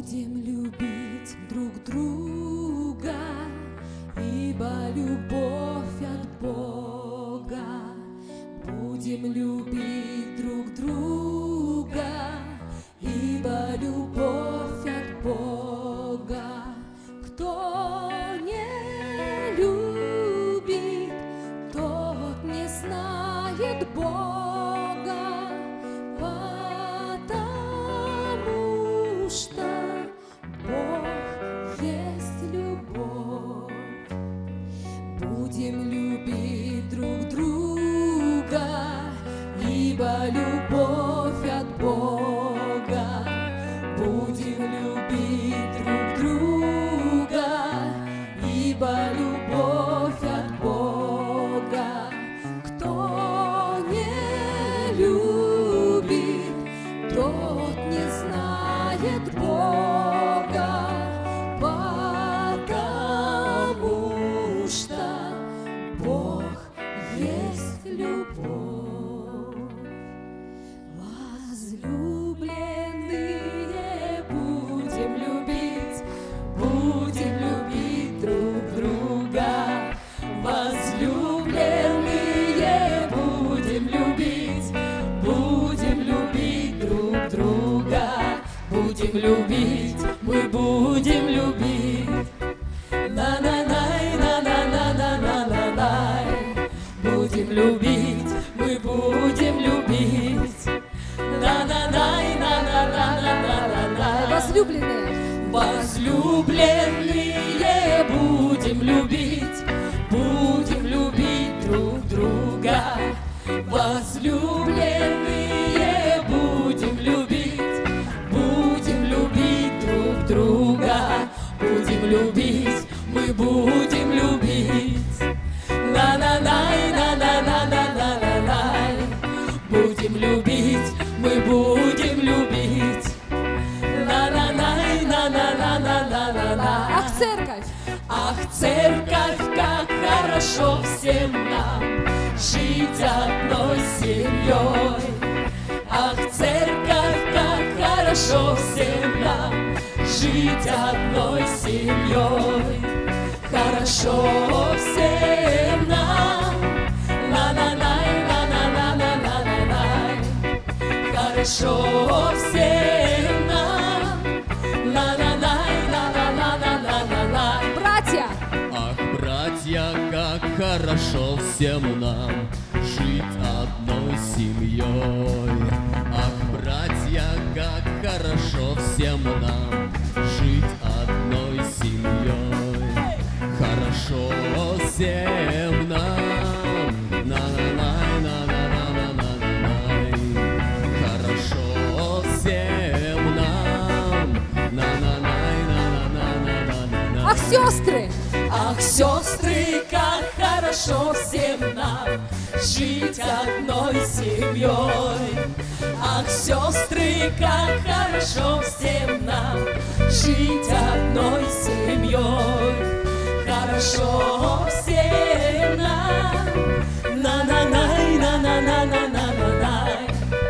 Будем любить друг друга, ибо любовь от Бога. Будем любить друг друга, ибо любовь от Бога. Кто не любит, тот не знает Бога, потому что Бог есть любовь. Будем любить друг друга, ибо любовь от Бога. Будем любить друг друга, ибо любовь от Бога. Кто не любит, тот не знает Бога, потому что Бог есть любовь. Возлюбленные, будем любить друг друга. Возлюбленные, будем любить друг друга. Будем любить, мы будем любить. На-на-най, на-на-на-на-на-на-най. Будем любить, мы будем любить. На-на-най, на-на-на-на-на-на-най. Возлюбленные, возлюбленные, будем любить друг друга. Возлюбленные, будем любить друг друга. Будем любить, мы будем любить. На-на-най, на-на-на-на-на-на-най. Будем любить, мы будем любить. На-на-най, на-на-на-на-на-на-на. ах, церковь, Ах, церковь, как хорошо всем нам жить одной семьей. Ах, церковь, как хорошо всем нам жить одной семьей. Хорошо всем нам. На-на-най, на-на-на-на-на-на-най. Хорошо всем нам. На-на-най, на-на-на-на-на-на-най. братья, Ах, братья, как хорошо всем нам жить одной семьей. Ах, братья, как хорошо всем нам жить одной семьей. Хорошо всем нам. На-на-най, на-на-на-на-на-най. Хорошо всем нам. На-на-най, на-на-на-на-на-най. ах, сестры, Ах, сестры, как хорошо всем нам жить одной семьей. Ах, сестры, как хорошо всем нам жить одной семьей. Хорошо всем нам. На-на-най, на-на-на-на-на-на-най.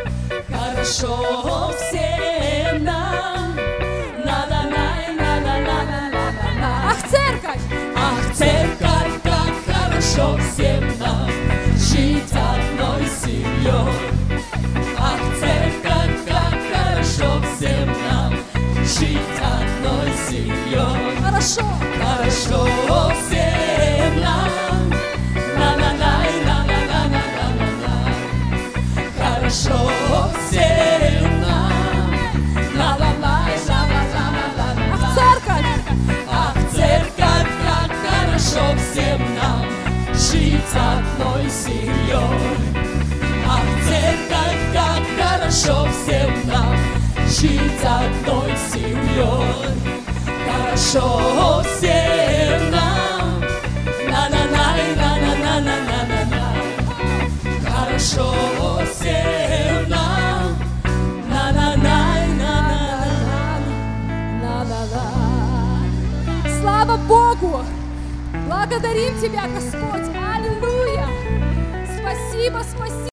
Хорошо всем нам. На-на-най, на-на-на-на-на-на-най. ах, церковь, Ах, церковь, как хорошо всем нам жить одной семьей. Ах, церковь, как хорошо всем нам жить одной семьей. хорошо, Хорошо всем нам. На-на-най, на-на-на-на-на-на-най. Хорошо всем нам. На-на-най, на-на-на-на-на-най. ах, церковь, Ах, церковь, как хорошо всем нам жить одной семьей. Ах, церковь, как хорошо всем нам жить одной семьей. Хорошо всем нам. На-на-най, на-на-на-на-на-на-най. Хорошо всем нам. На-на-най, на-на-на-на-на-на. слава Богу, благодарим Тебя, Господь, аллилуйя, спасибо, спасибо.